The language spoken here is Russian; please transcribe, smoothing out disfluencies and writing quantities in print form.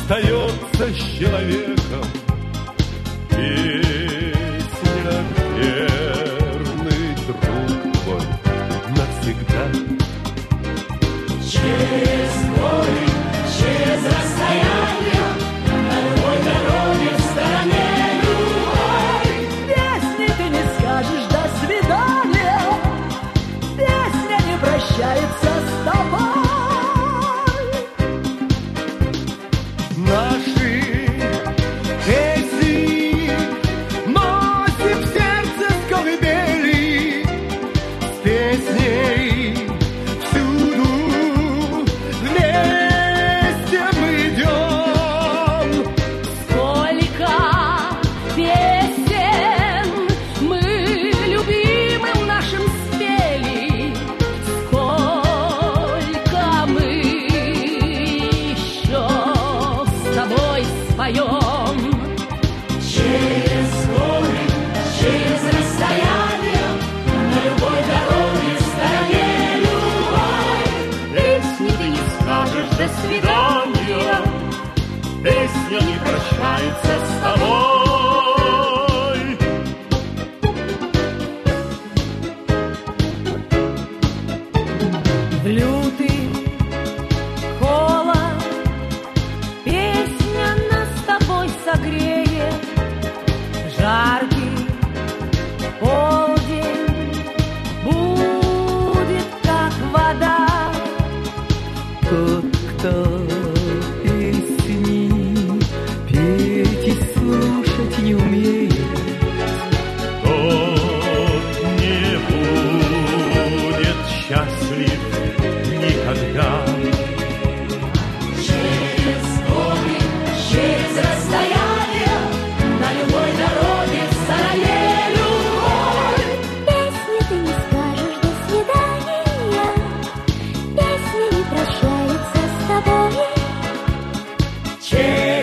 остается с человеком. Песня, верный друг твой навсегда. Через горы, через расстояние, на любой дороге в стороне любой. Песни ты не скажешь «до свидания», песня не прощается с тобой. Наши песни носим в сердце с колыбели, с песней всюду вместе мы идем. Сколько песен мы любимым нашим спели, сколько мы еще с тобой споем. Через горы, через расстояние, на любой дороге в стороне любой. Песни ты не скажешь «до свидания», песня не прощается с тобой. В лютый холод песня нас с тобой согреет. Жаркий полдень будет как вода. Тот, кто песни петь и слушать не умеет, Тот не будет счастлив никогда. Через горы, через расстояние, на любой дороге в стороне любой. Песни ты не скажешь «до свидания», песня не прощается с тобой. Через